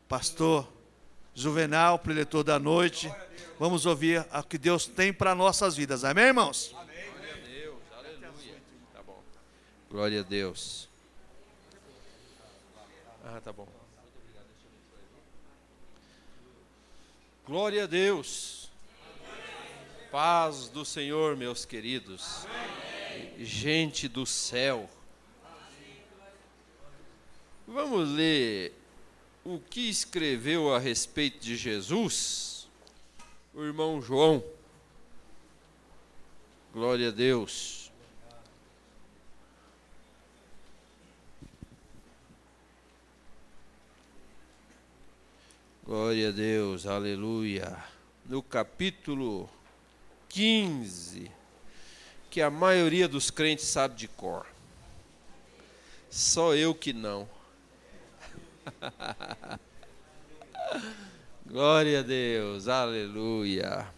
pastor Juvenal, preletor da noite. Vamos ouvir o que Deus tem para nossas vidas. Amém, irmãos? Amém. Glória a Deus. Aleluia. Tá bom. Glória a Deus. Tá bom. Glória a Deus. Paz do Senhor, meus queridos. Gente do céu. Vamos ler o que escreveu a respeito de Jesus o irmão João. Glória a Deus. Glória a Deus, aleluia. No capítulo 15, que a maioria dos crentes sabe de cor. Só eu que não. Glória a Deus, aleluia.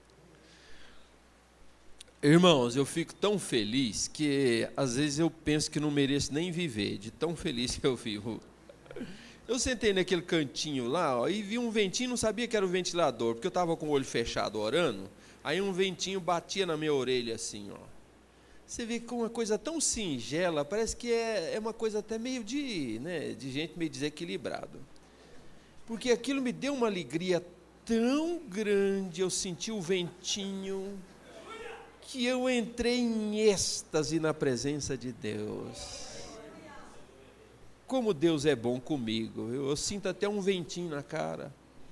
Irmãos, eu fico tão feliz que às vezes eu penso que não mereço nem viver, de tão feliz que eu vivo. Eu sentei naquele cantinho lá, e vi um ventinho, não sabia que era o ventilador, porque eu estava com o olho fechado orando, aí um ventinho batia na minha orelha assim, ó. Você vê que uma coisa tão singela, parece que é uma coisa até meio de gente meio desequilibrado. Porque aquilo me deu uma alegria tão grande, eu senti o ventinho, que eu entrei em êxtase na presença de Deus. Como Deus é bom comigo, eu sinto até um ventinho na cara.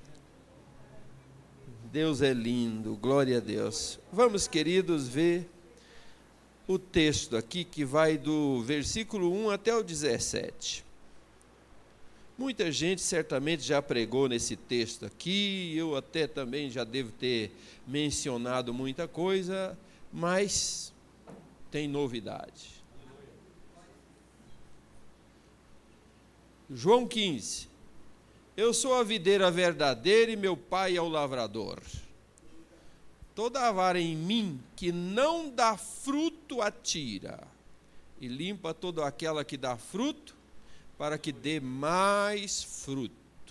Deus é lindo, glória a Deus. Vamos, queridos, ver o texto aqui que vai do versículo 1 até o 17. Muita gente certamente já pregou nesse texto aqui, eu até também já devo ter mencionado muita coisa, mas tem novidade. João 15. Eu sou a videira verdadeira e meu pai é o lavrador. Toda a vara em mim que não dá fruto atira, e limpa toda aquela que dá fruto, para que dê mais fruto.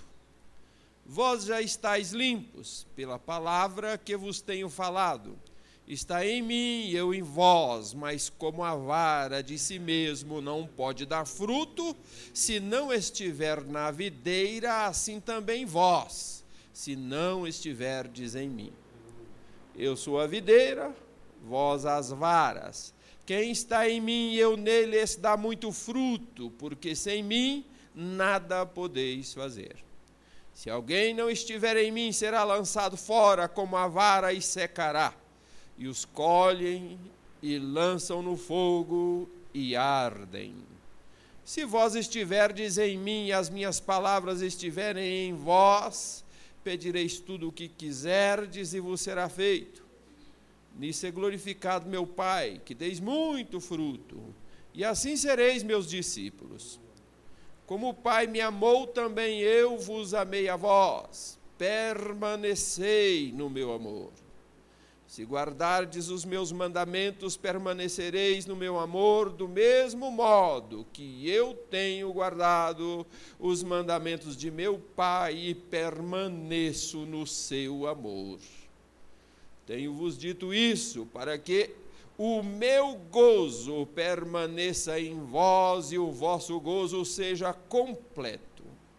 Vós já estáis limpos pela palavra que vos tenho falado. Está em mim e eu em vós, mas como a vara de si mesmo não pode dar fruto, se não estiver na videira, assim também vós, se não estiverdes em mim. Eu sou a videira, vós as varas. Quem está em mim e eu nele, esse dá muito fruto, porque sem mim nada podeis fazer. Se alguém não estiver em mim, será lançado fora como a vara e secará. E os colhem e lançam no fogo e ardem. Se vós estiverdes em mim e as minhas palavras estiverem em vós, pedireis tudo o que quiserdes e vos será feito. Nisso é glorificado meu Pai, que deis muito fruto, e assim sereis meus discípulos. Como o Pai me amou, também eu vos amei a vós. Permanecei no meu amor. Se guardardes os meus mandamentos, permanecereis no meu amor, do mesmo modo que eu tenho guardado os mandamentos de meu Pai e permaneço no seu amor. Tenho-vos dito isso para que o meu gozo permaneça em vós e o vosso gozo seja completo.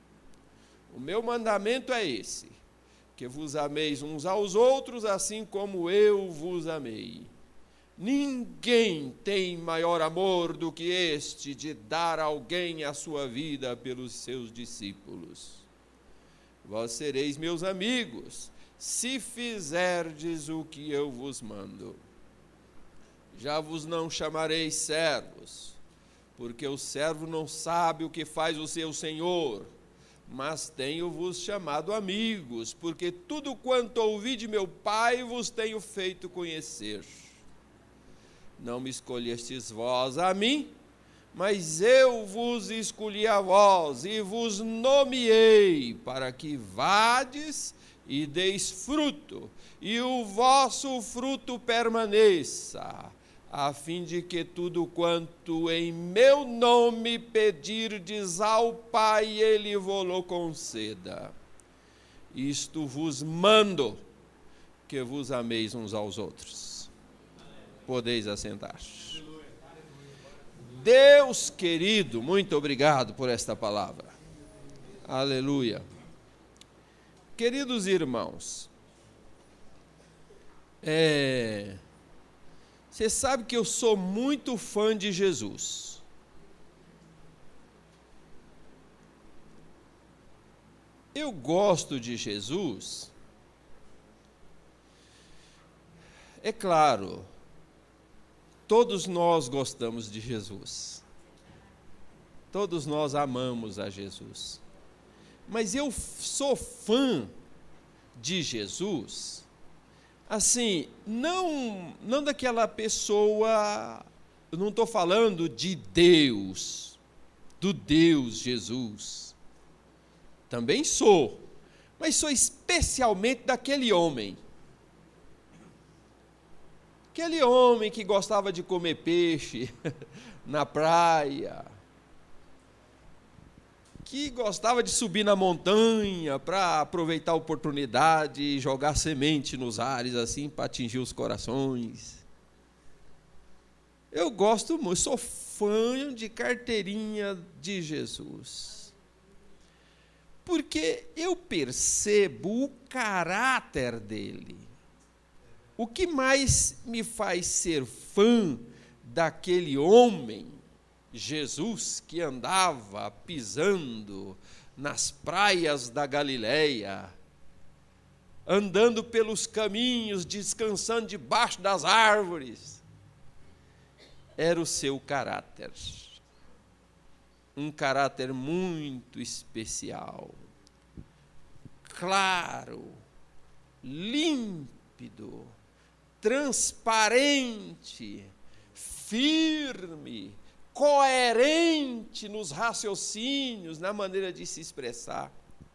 O meu mandamento é esse: que vos ameis uns aos outros, assim como eu vos amei. Ninguém tem maior amor do que este, de dar a alguém a sua vida pelos seus discípulos. Vós sereis meus amigos, se fizerdes o que eu vos mando. Já vos não chamarei servos, porque o servo não sabe o que faz o seu senhor, mas tenho-vos chamado amigos, porque tudo quanto ouvi de meu Pai vos tenho feito conhecer. Não me escolhestes vós a mim, mas eu vos escolhi a vós e vos nomeei para que vades e deis fruto, e o vosso fruto permaneça, a fim de que tudo quanto em meu nome pedirdes ao Pai, Ele vô-lo conceda. Isto vos mando, que vos ameis uns aos outros. Podeis assentar. Deus querido, muito obrigado por esta palavra. Aleluia. Queridos irmãos, você sabe que eu sou muito fã de Jesus. Eu gosto de Jesus. É claro, todos nós gostamos de Jesus. Todos nós amamos a Jesus. Mas eu sou fã de Jesus, assim, não daquela pessoa, eu não estou falando de Deus, do Deus Jesus. Também sou, mas sou especialmente daquele homem. Aquele homem que gostava de comer peixe na praia, que gostava de subir na montanha para aproveitar a oportunidade e jogar semente nos ares, assim, para atingir os corações. Eu gosto muito, sou fã de carteirinha de Jesus. Porque eu percebo o caráter dele. O que mais me faz ser fã daquele homem, Jesus, que andava pisando nas praias da Galileia, andando pelos caminhos, descansando debaixo das árvores, era o seu caráter. Um caráter muito especial, claro, límpido, transparente, firme, coerente nos raciocínios, na maneira de se expressar.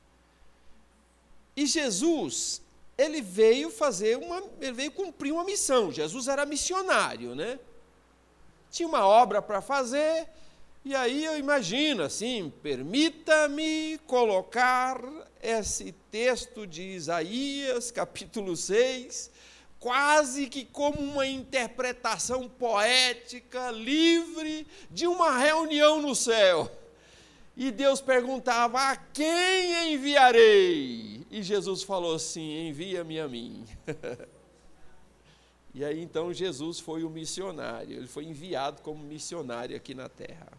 E Jesus, ele veio cumprir uma missão. Jesus era missionário, né? Tinha uma obra para fazer, e aí eu imagino assim, permita-me colocar esse texto de Isaías, capítulo 6, quase que como uma interpretação poética, livre, de uma reunião no céu. E Deus perguntava, a quem enviarei? E Jesus falou assim, envia-me a mim. E aí então Jesus foi o missionário, ele foi enviado como missionário aqui na terra.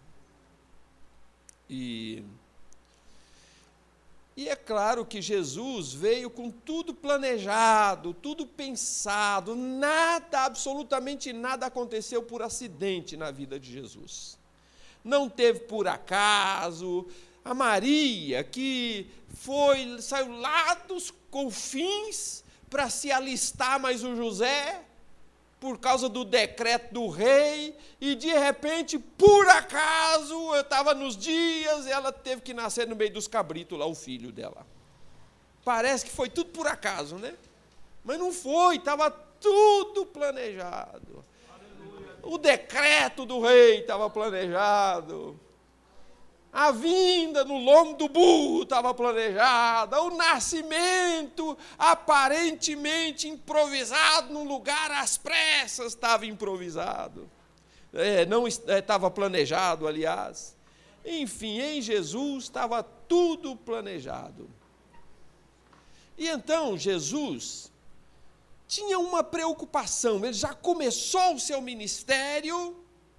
E é claro que Jesus veio com tudo planejado, tudo pensado, absolutamente nada aconteceu por acidente na vida de Jesus. Não teve por acaso. A Maria, que saiu lá dos confins para se alistar mais o José, por causa do decreto do rei, e de repente, por acaso, eu estava nos dias, e ela teve que nascer no meio dos cabritos lá, o filho dela. Parece que foi tudo por acaso, né? Mas não foi, estava tudo planejado. O decreto do rei estava planejado. A vinda no lombo do burro estava planejada, o nascimento aparentemente improvisado num lugar às pressas estava improvisado. Não estava planejado, aliás. Enfim, em Jesus estava tudo planejado. E então Jesus tinha uma preocupação, ele já começou o seu ministério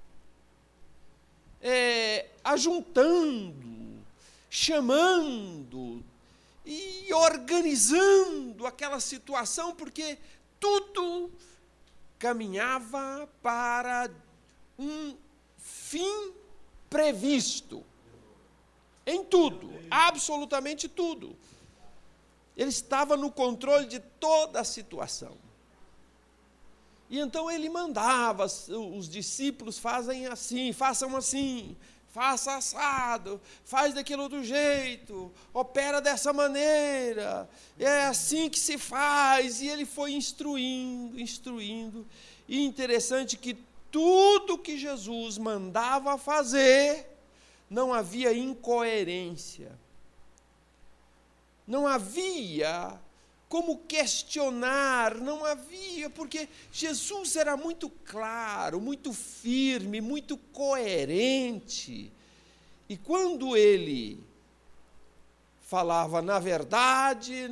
ajuntando, chamando e organizando aquela situação, porque tudo caminhava para um fim previsto. Em tudo, absolutamente tudo. Ele estava no controle de toda a situação. E então ele mandava os discípulos, façam assim, faça assado, faz daquele outro jeito, opera dessa maneira, é assim que se faz. E ele foi instruindo. E interessante que tudo que Jesus mandava fazer, não havia incoerência. Não havia como questionar, não havia, porque Jesus era muito claro, muito firme, muito coerente. E quando ele falava na verdade,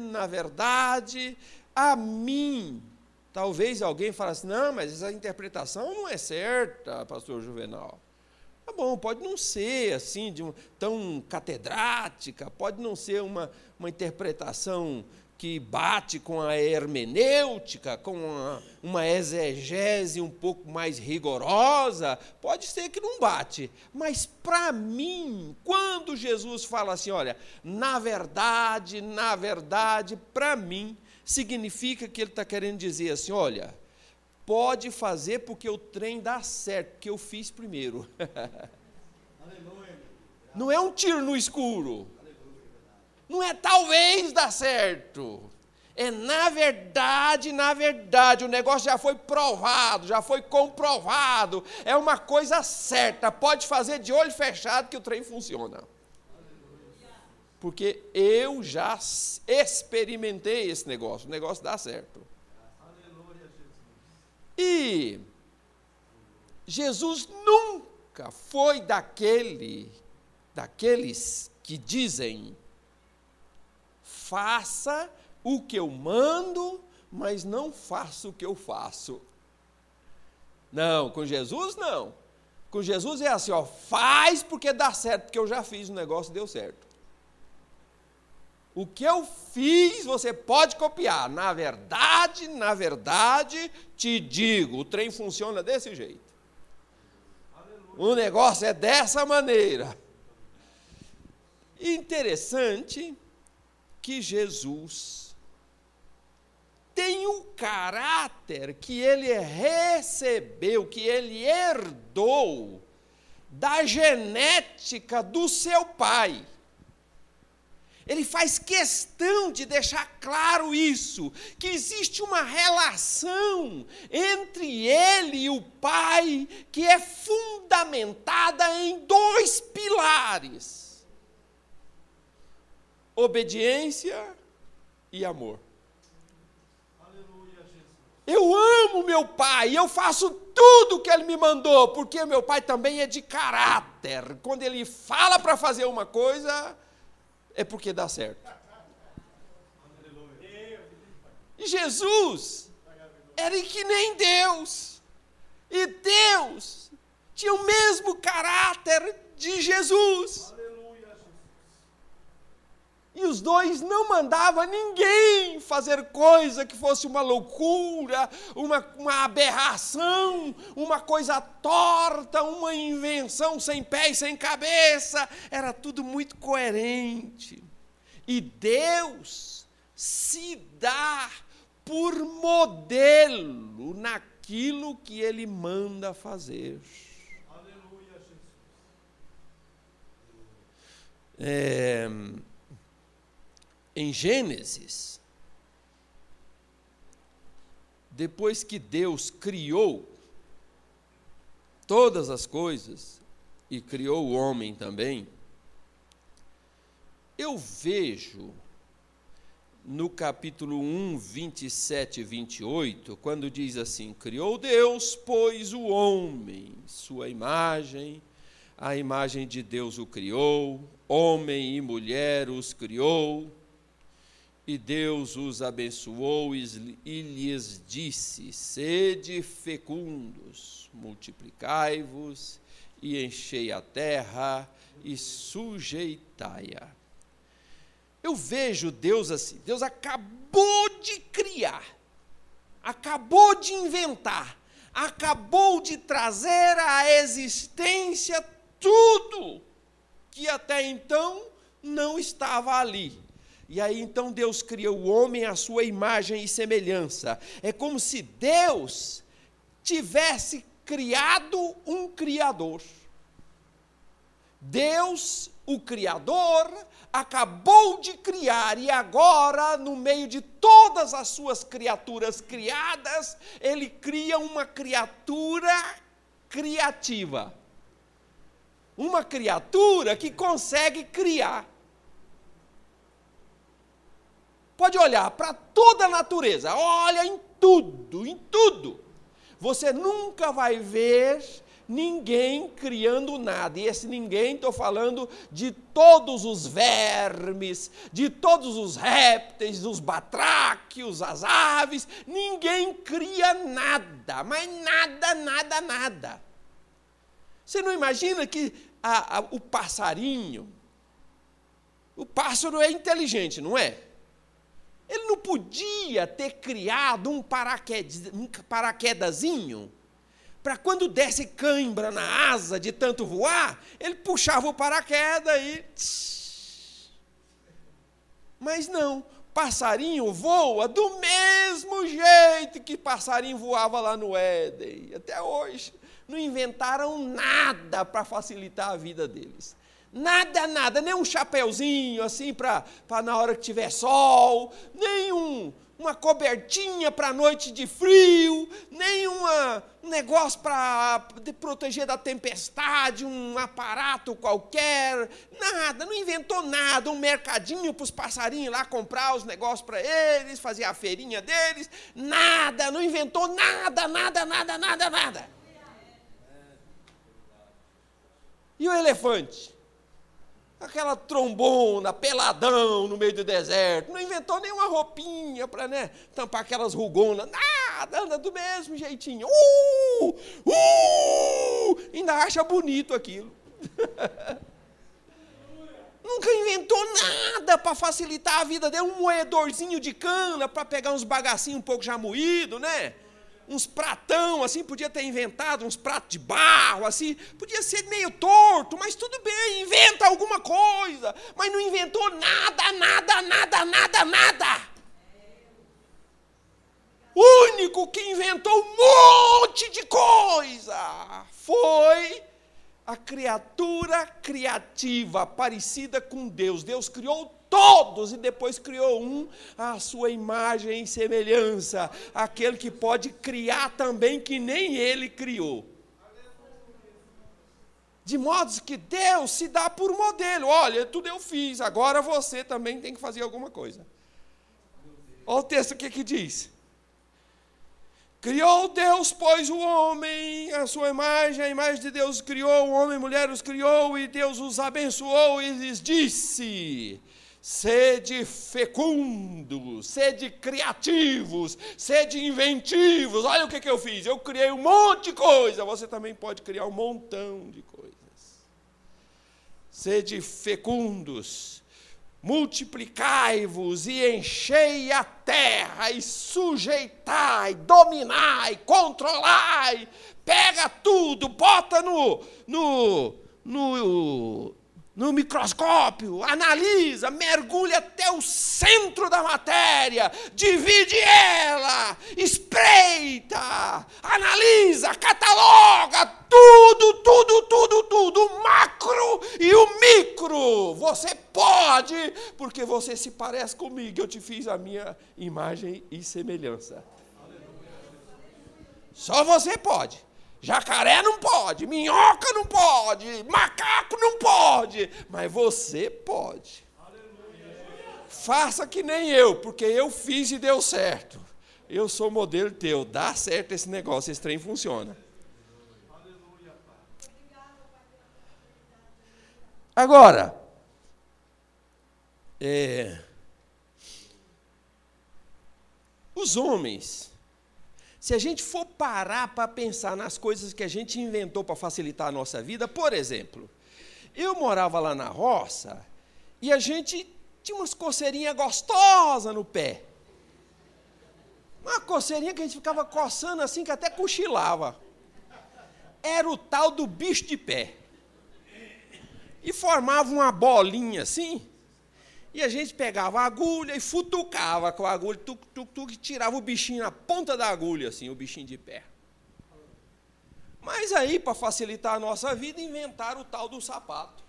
a mim, talvez alguém falasse, não, mas essa interpretação não é certa, pastor Juvenal. Tá bom, pode não ser assim, tão catedrática, pode não ser uma interpretação que bate com a hermenêutica, com uma exegese um pouco mais rigorosa, pode ser que não bate. Mas, para mim, quando Jesus fala assim, olha, na verdade, para mim, significa que ele está querendo dizer assim, olha, pode fazer porque o trem dá certo, porque eu fiz primeiro. Não é um tiro no escuro. Não é talvez dar certo. É na verdade, o negócio já foi provado, já foi comprovado. É uma coisa certa. Pode fazer de olho fechado que o trem funciona. Porque eu já experimentei esse negócio. O negócio dá certo. E Jesus nunca foi daqueles que dizem, faça o que eu mando, mas não faça o que eu faço. Não, com Jesus não. Com Jesus é assim, ó, faz porque dá certo, porque eu já fiz o negócio e deu certo. O que eu fiz, você pode copiar. Na verdade, te digo, o trem funciona desse jeito. O negócio é dessa maneira. Interessante que Jesus tem o caráter que ele recebeu, que ele herdou da genética do seu pai. Ele faz questão de deixar claro isso, que existe uma relação entre ele e o pai que é fundamentada em 2 pilares. Obediência e amor. Eu amo meu pai, eu faço tudo o que ele me mandou, porque meu pai também é de caráter. Quando ele fala para fazer uma coisa, é porque dá certo. E Jesus era que nem Deus. E Deus tinha o mesmo caráter de Jesus. E os 2 não mandavam ninguém fazer coisa que fosse uma loucura, uma aberração, uma coisa torta, uma invenção sem pé e sem cabeça. Era tudo muito coerente. E Deus se dá por modelo naquilo que Ele manda fazer. Aleluia, Jesus. Em Gênesis, depois que Deus criou todas as coisas, e criou o homem também, eu vejo no capítulo 1, 27 e 28, quando diz assim, criou Deus, pois o homem, sua imagem, a imagem de Deus o criou, homem e mulher os criou, e Deus os abençoou e lhes disse, sede fecundos, multiplicai-vos e enchei a terra e sujeitai-a. Eu vejo Deus assim, Deus acabou de criar, acabou de inventar, acabou de trazer à existência tudo que até então não estava ali. E aí, então, Deus cria o homem à sua imagem e semelhança. É como se Deus tivesse criado um Criador. Deus, o Criador, acabou de criar e agora, no meio de todas as suas criaturas criadas, Ele cria uma criatura criativa. Uma criatura que consegue criar. Pode olhar para toda a natureza, olha em tudo, em tudo. Você nunca vai ver ninguém criando nada. E esse ninguém, estou falando de todos os vermes, de todos os répteis, os batráquios, as aves. Ninguém cria nada, mas nada, nada, nada. Você não imagina que o passarinho, o pássaro é inteligente, não é? Ele não podia ter criado um paraquedazinho para quando desse cãibra na asa de tanto voar, ele puxava o paraquedas e... Mas não, passarinho voa do mesmo jeito que passarinho voava lá no Éden. Até hoje, não inventaram nada para facilitar a vida deles. Nada, nada, nem um chapeuzinho assim para na hora que tiver sol, nem uma cobertinha para a noite de frio, nem um negócio para proteger da tempestade, um aparato qualquer, nada, não inventou nada, um mercadinho para os passarinhos lá comprar os negócios para eles, fazer a feirinha deles, nada, não inventou nada, nada, nada, nada, nada. E o elefante? Aquela trombona, peladão no meio do deserto, não inventou nenhuma roupinha para tampar aquelas rugonas, nada, anda do mesmo jeitinho. Ainda acha bonito aquilo. Nunca inventou nada para facilitar a vida dele, um moedorzinho de cana para pegar uns bagacinhos um pouco já moídos, né? Uns pratão, assim, podia ter inventado uns pratos de barro, assim, podia ser meio torto, mas tudo bem, inventa alguma coisa, mas não inventou nada, nada, nada, nada, nada. O único que inventou um monte de coisa foi a criatura criativa, parecida com Deus. Deus criou todos e depois criou um à sua imagem e semelhança, aquele que pode criar também que nem ele criou. De modo que Deus se dá por modelo. Olha, tudo eu fiz, agora você também tem que fazer alguma coisa. Olha o texto que diz. Criou Deus, pois, o homem, a sua imagem, a imagem de Deus criou, o homem e mulher os criou, e Deus os abençoou e lhes disse: sede fecundos, sede criativos, sede inventivos. Olha o que eu fiz, eu criei um monte de coisa, você também pode criar um montão de coisas. Sede fecundos, multiplicai-vos e enchei a terra, e sujeitai, dominai, controlai, pega tudo, bota no microscópio, analisa, mergulha até o centro da matéria, divide ela, espreita, analisa, cataloga, tudo, o macro e o micro. Você pode, porque você se parece comigo, eu te fiz a minha imagem e semelhança. Só você pode. Jacaré não pode, minhoca não pode, macaco não pode, mas você pode. Faça que nem eu, porque eu fiz e deu certo. Eu sou modelo teu, dá certo esse negócio, esse trem funciona. Agora, os homens, se a gente for parar para pensar nas coisas que a gente inventou para facilitar a nossa vida, por exemplo, eu morava lá na roça e a gente tinha umas coceirinhas gostosas no pé. Uma coceirinha que a gente ficava coçando assim, que até cochilava. Era o tal do bicho de pé. E formava uma bolinha assim, e a gente pegava a agulha e futucava com a agulha, e tirava o bichinho na ponta da agulha, assim, o bichinho de pé. Mas aí, para facilitar a nossa vida, inventaram o tal do sapato.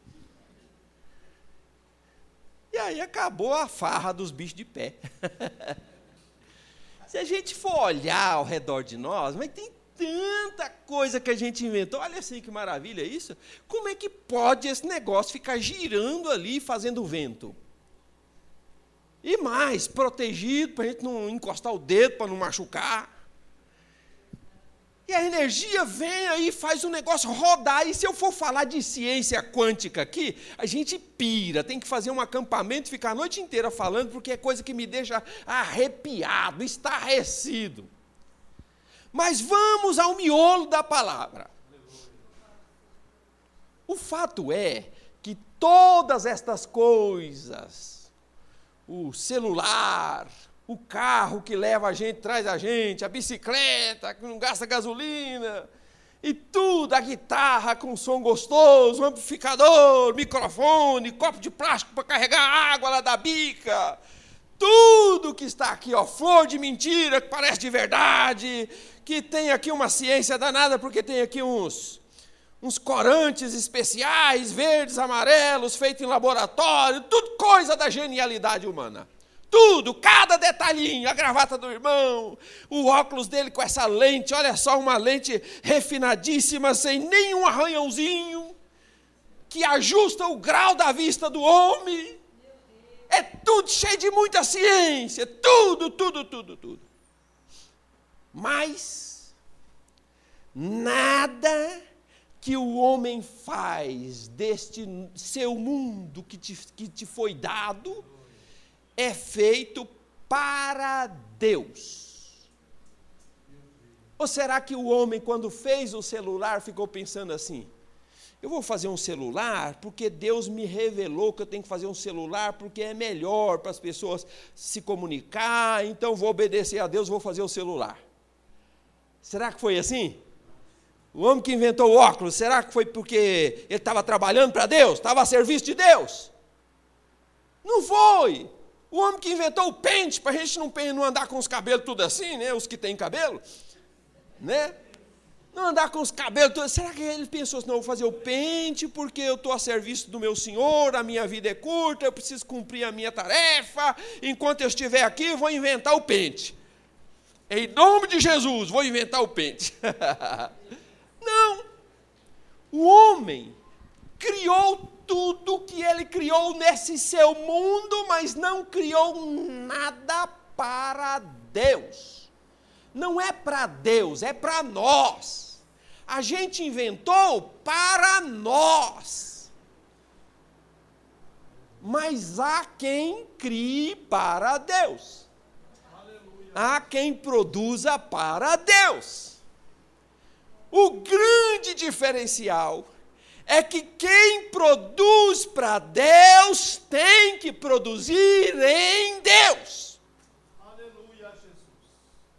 E aí acabou a farra dos bichos de pé. Se a gente for olhar ao redor de nós, mas tem tanta coisa que a gente inventou. Olha assim que maravilha isso. Como é que pode esse negócio ficar girando ali, fazendo vento? E mais, protegido, para a gente não encostar o dedo, para não machucar. E a energia vem aí, faz o negócio rodar. E se eu for falar de ciência quântica aqui, a gente pira. Tem que fazer um acampamento e ficar a noite inteira falando, porque é coisa que me deixa arrepiado, estarrecido. Mas vamos ao miolo da palavra. O fato é que todas estas coisas, o celular, o carro que leva a gente, traz a gente, a bicicleta que não gasta gasolina, e tudo, a guitarra com som gostoso, o amplificador, microfone, copo de plástico para carregar água lá da bica, tudo que está aqui, ó, flor de mentira, que parece de verdade, que tem aqui uma ciência danada, porque tem aqui uns corantes especiais, verdes, amarelos, feitos em laboratório, tudo coisa da genialidade humana. Tudo, cada detalhinho, a gravata do irmão, o óculos dele com essa lente, olha só, uma lente refinadíssima, sem nenhum arranhãozinho, que ajusta o grau da vista do homem. É tudo cheio de muita ciência, tudo. Mas nada que o homem faz deste seu mundo que te foi dado é feito para Deus. Ou será que o homem, quando fez o celular, ficou pensando assim: eu vou fazer um celular porque Deus me revelou que eu tenho que fazer um celular porque é melhor para as pessoas se comunicar, então vou obedecer a Deus, vou fazer o celular. Será que foi assim? O homem que inventou o óculos, será que foi porque ele estava trabalhando para Deus? Estava a serviço de Deus? Não foi. O homem que inventou o pente, para a gente não andar com os cabelos tudo assim, né? Os que têm cabelo, né? Não andar com os cabelos tudo. Será que ele pensou assim: não, vou fazer o pente porque eu estou a serviço do meu Senhor, a minha vida é curta, eu preciso cumprir a minha tarefa, enquanto eu estiver aqui, vou inventar o pente. Em nome de Jesus, vou inventar o pente. Não. O homem criou tudo que ele criou nesse seu mundo, mas não criou nada para Deus. Não é para Deus, é para nós. A gente inventou para nós. Mas há quem crie para Deus. Há quem produza para Deus. O grande diferencial é que quem produz para Deus tem que produzir em Deus. Aleluia, Jesus.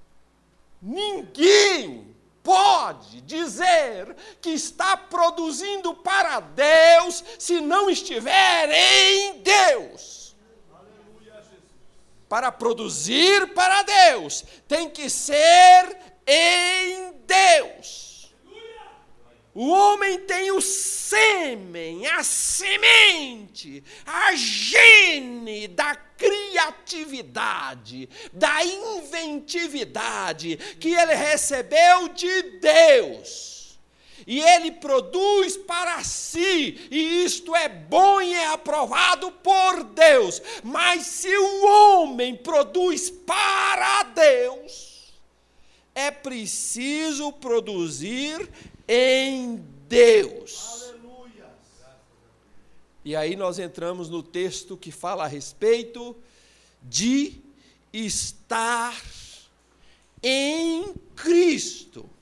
Ninguém pode dizer que está produzindo para Deus se não estiver em Deus. Aleluia, Jesus. Para produzir para Deus, tem que ser em Deus. O homem tem o sêmen, a semente, a gene da criatividade, da inventividade que ele recebeu de Deus. E ele produz para si, e isto é bom e é aprovado por Deus. Mas se o homem produz para Deus, é preciso produzir em Deus. Aleluia. E aí nós entramos no texto que fala a respeito de estar em Cristo.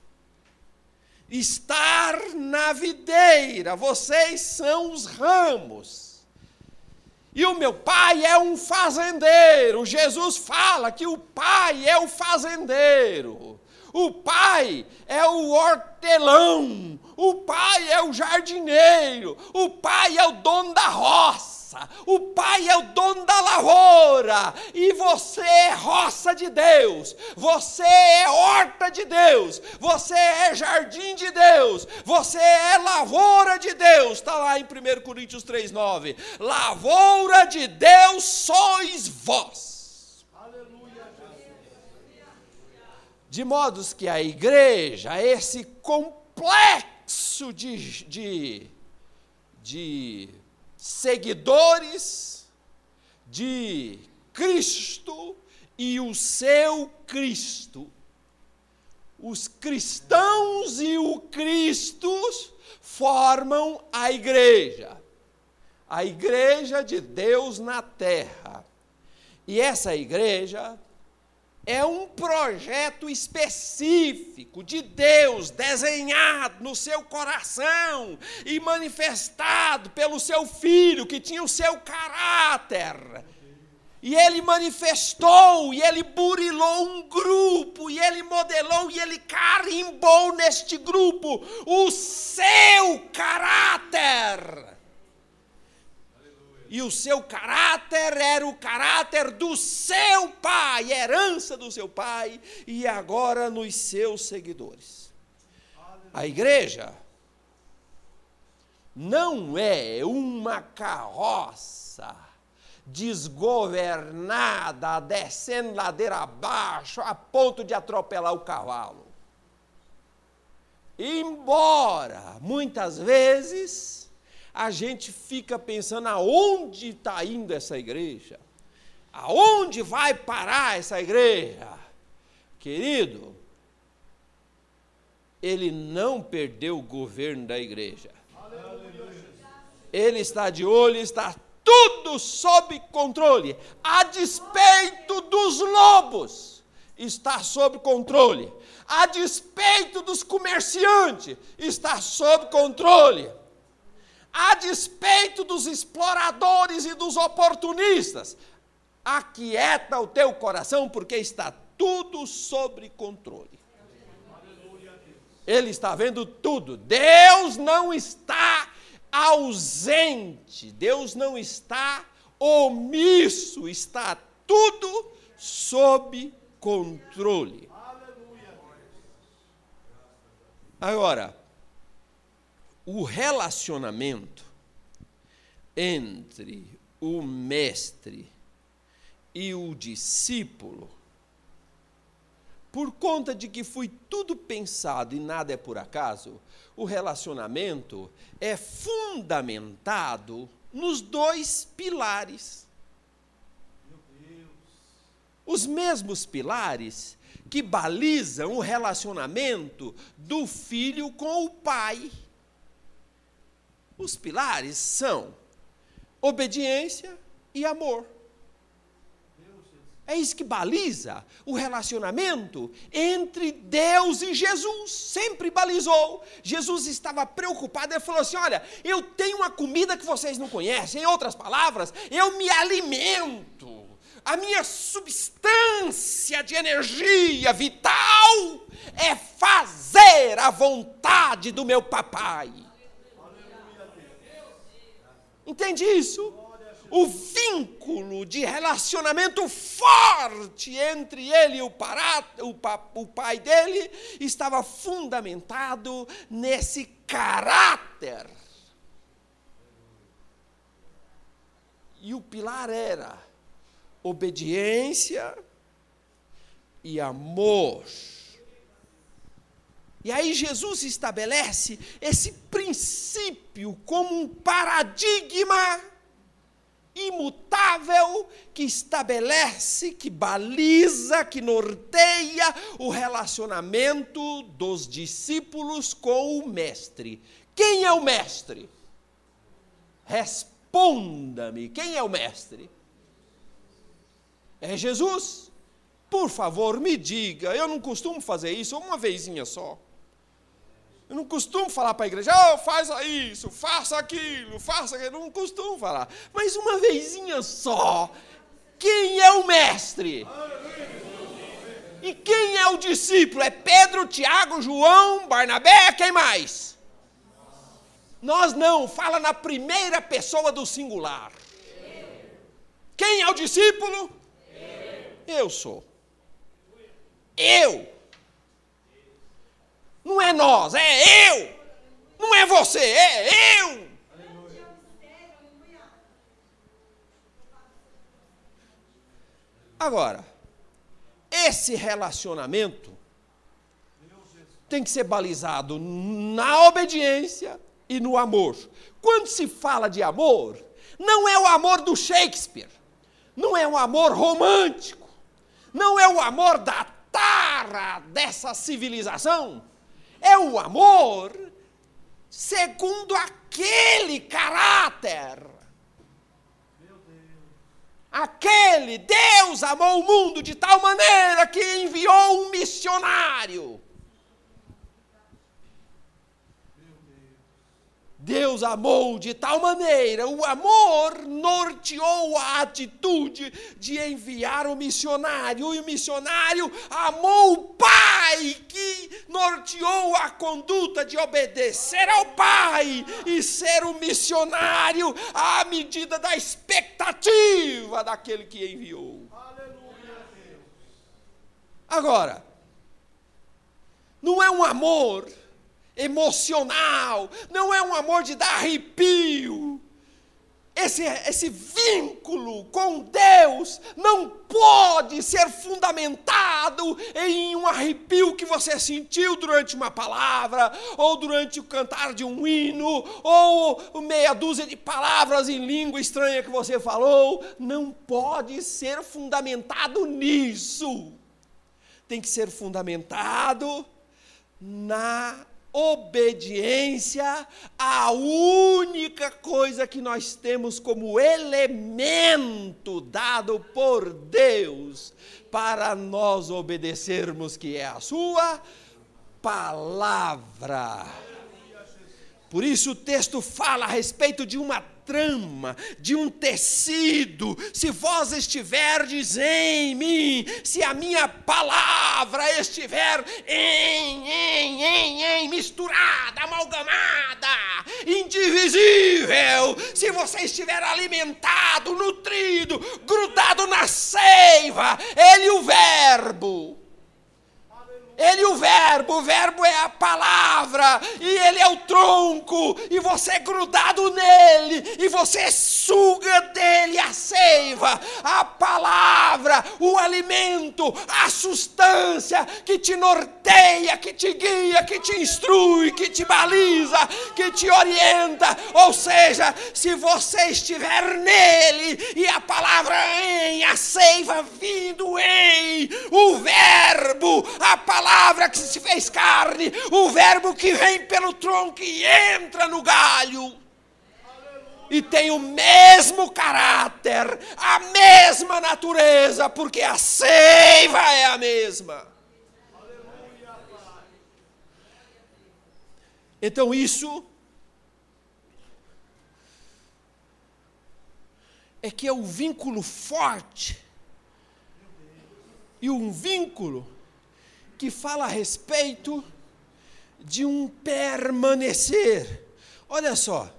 Estar na videira. Vocês são os ramos. E o meu pai é um fazendeiro. Jesus fala que o pai é o fazendeiro. O pai é o hortelão, o pai é o jardineiro, o pai é o dono da roça, o pai é o dono da lavoura, e você é roça de Deus, você é horta de Deus, você é jardim de Deus, você é lavoura de Deus. Está lá em 1 Coríntios 3,9, lavoura de Deus sois vós. De modo que a igreja, esse complexo de seguidores de Cristo e o seu Cristo, os cristãos e o Cristo formam a igreja de Deus na terra. E essa igreja é um projeto específico de Deus, desenhado no seu coração e manifestado pelo seu Filho, que tinha o seu caráter. E ele manifestou, e ele burilou um grupo, e ele modelou, e ele carimbou neste grupo o seu caráter. E o seu caráter era o caráter do seu pai, herança do seu pai, e agora nos seus seguidores. A igreja não é uma carroça desgovernada, descendo ladeira abaixo, a ponto de atropelar o cavalo. Embora, muitas vezes, a gente fica pensando aonde está indo essa igreja, aonde vai parar essa igreja. Querido, ele não perdeu o governo da igreja. Ele está de olho, está tudo sob controle. A despeito dos lobos, está sob controle. A despeito dos comerciantes, está sob controle. A despeito dos exploradores e dos oportunistas, aquieta o teu coração, porque está tudo sob controle. Ele está vendo tudo. Deus não está ausente, Deus não está omisso, está tudo sob controle. Agora, o relacionamento entre o mestre e o discípulo, por conta de que foi tudo pensado e nada é por acaso, o relacionamento é fundamentado nos dois pilares. Os mesmos pilares que balizam o relacionamento do filho com o pai. Os pilares são obediência e amor. É isso que baliza o relacionamento entre Deus e Jesus. Sempre balizou. Jesus estava preocupado, ele falou assim, olha, eu tenho uma comida que vocês não conhecem. Em outras palavras, eu me alimento. A minha substância de energia vital é fazer a vontade do meu papai. Entende isso? O vínculo de relacionamento forte entre ele e o pai dele estava fundamentado nesse caráter. E o pilar era obediência e amor. E aí Jesus estabelece esse princípio como um paradigma imutável que estabelece, que baliza, que norteia o relacionamento dos discípulos com o mestre. Quem é o mestre? Responda-me, quem é o mestre? É Jesus? Por favor, me diga. Eu não costumo fazer isso uma vezinha só. Eu não costumo falar para a igreja, faça isso, faça aquilo, eu não costumo falar. Mas uma vezinha só, quem é o mestre? E quem é o discípulo? É Pedro, Tiago, João, Barnabé, quem mais? Nós não, fala na primeira pessoa do singular. Quem é o discípulo? Eu sou. Eu. Não é nós, é eu. Não é você, é eu. Agora, esse relacionamento tem que ser balizado na obediência e no amor. Quando se fala de amor, não é o amor do Shakespeare, não é o amor romântico, não é o amor da tara dessa civilização, é o amor segundo aquele caráter. Aquele Deus amou o mundo de tal maneira que enviou um missionário. Deus amou de tal maneira, o amor norteou a atitude de enviar o missionário, e o missionário amou o Pai, que norteou a conduta de obedecer ao Pai e ser o missionário à medida da expectativa daquele que enviou. Agora, não é um amor emocional, não é um amor de dar arrepio. Esse vínculo com Deus não pode ser fundamentado em um arrepio que você sentiu durante uma palavra, ou durante o cantar de um hino, ou meia dúzia de palavras em língua estranha que você falou. Não pode ser fundamentado nisso. Tem que ser fundamentado na obediência à única coisa que nós temos como elemento dado por Deus para nós obedecermos, que é a sua palavra. Por isso o texto fala a respeito de uma trama, de um tecido. Se vós estiverdes em mim, se a minha palavra estiver misturada, amalgamada, indivisível, se você estiver alimentado, nutrido, grudado na seiva, ele e o verbo. O verbo é a palavra, e ele é o tronco, e você é grudado nele, e você suga dele a seiva, a palavra, o alimento, a substância que te norteia, que te guia, que te instrui, que te baliza, que te orienta. Ou seja, se você estiver nele, e a palavra em, a seiva vindo em, o verbo, a palavra que se fez carne, o verbo que vem pelo tronco e entra no galho, e tem o mesmo caráter, a mesma natureza, porque a seiva é a mesma. Então isso é que é um vínculo forte, e um vínculo que fala a respeito de um permanecer. Olha só,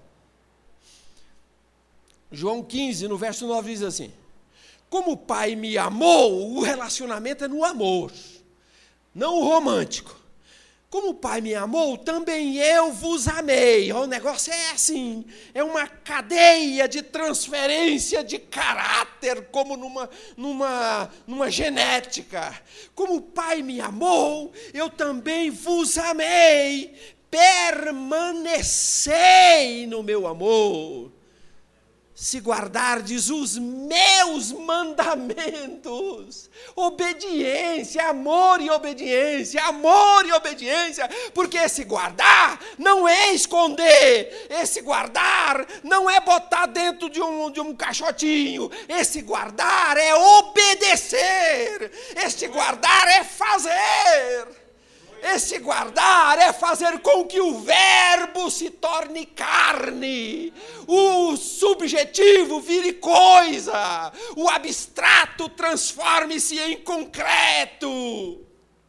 João 15, no verso 9, diz assim: como o Pai me amou, o relacionamento é no amor, não o romântico. Como o Pai me amou, também eu vos amei. O negócio é assim, é uma cadeia de transferência de caráter, como numa genética. Como o Pai me amou, eu também vos amei. Permanecei no meu amor. Se guardardes os meus mandamentos. Obediência, amor e obediência, porque esse guardar não é esconder, esse guardar não é botar dentro de um caixotinho, esse guardar é obedecer, este guardar é fazer. Esse guardar é fazer com que o verbo se torne carne, o subjetivo vire coisa, o abstrato transforme-se em concreto.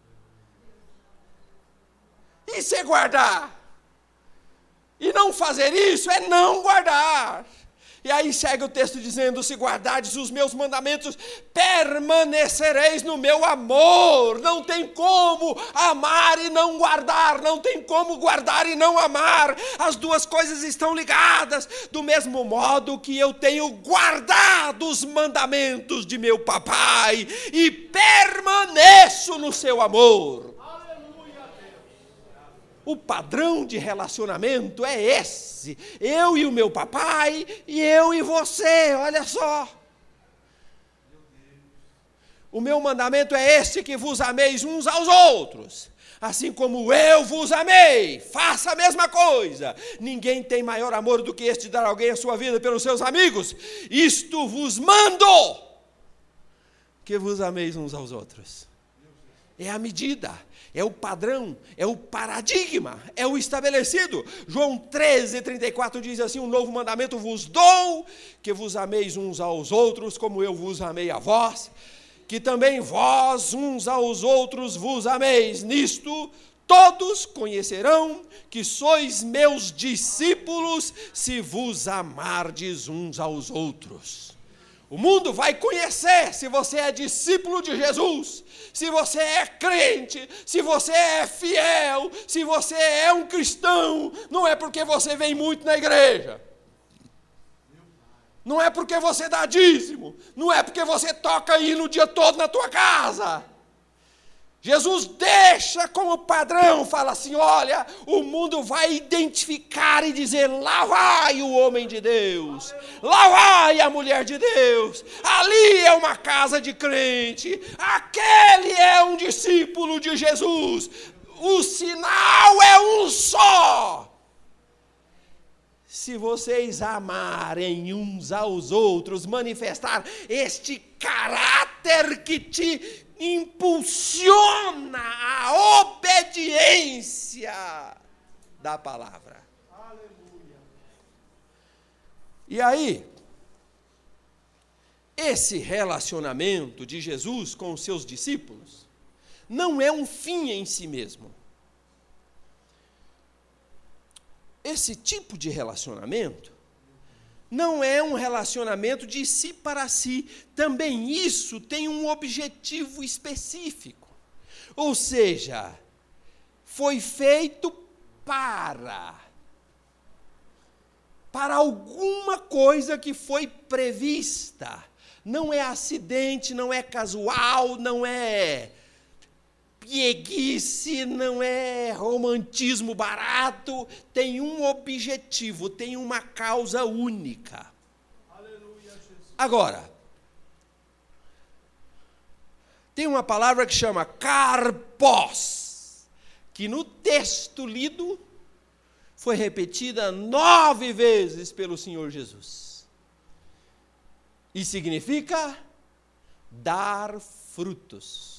Isso é guardar. E não fazer isso é não guardar. E aí segue o texto dizendo: se guardardes os meus mandamentos, permanecereis no meu amor. Não tem como amar e não guardar, não tem como guardar e não amar. As duas coisas estão ligadas, do mesmo modo que eu tenho guardado os mandamentos de meu papai e permaneço no seu amor. O padrão de relacionamento é esse. Eu e o meu papai, e eu e você, olha só. O meu mandamento é este, que vos ameis uns aos outros. Assim como eu vos amei, faça a mesma coisa. Ninguém tem maior amor do que este, dar alguém a sua vida pelos seus amigos. Isto vos mando, que vos ameis uns aos outros. É a medida, é o padrão, é o paradigma, é o estabelecido. João 13:34 diz assim: um novo mandamento vos dou, que vos ameis uns aos outros, como eu vos amei a vós, que também vós uns aos outros vos ameis. Nisto todos conhecerão que sois meus discípulos, se vos amardes uns aos outros. O mundo vai conhecer se você é discípulo de Jesus, se você é crente, se você é fiel, se você é um cristão. Não é porque você vem muito na igreja, não é porque você dá dízimo, não é porque você toca hino o dia todo na tua casa. Jesus deixa como padrão, fala assim: olha, o mundo vai identificar e dizer: lá vai o homem de Deus, lá vai a mulher de Deus, ali é uma casa de crente, aquele é um discípulo de Jesus. O sinal é um só. Se vocês amarem uns aos outros, manifestar este caráter que te impulsiona a obediência da palavra. Aleluia. E aí, esse relacionamento de Jesus com os seus discípulos não é um fim em si mesmo. Esse tipo de relacionamento não é um relacionamento de si para si. Também isso tem um objetivo específico. Ou seja, foi feito para alguma coisa que foi prevista. Não é acidente, não é casual, não é pieguice, não é romantismo barato. Tem um objetivo, tem uma causa única. Aleluia, Jesus. Agora, tem uma palavra que chama karpos, que no texto lido foi repetida 9 vezes pelo Senhor Jesus. E significa dar frutos.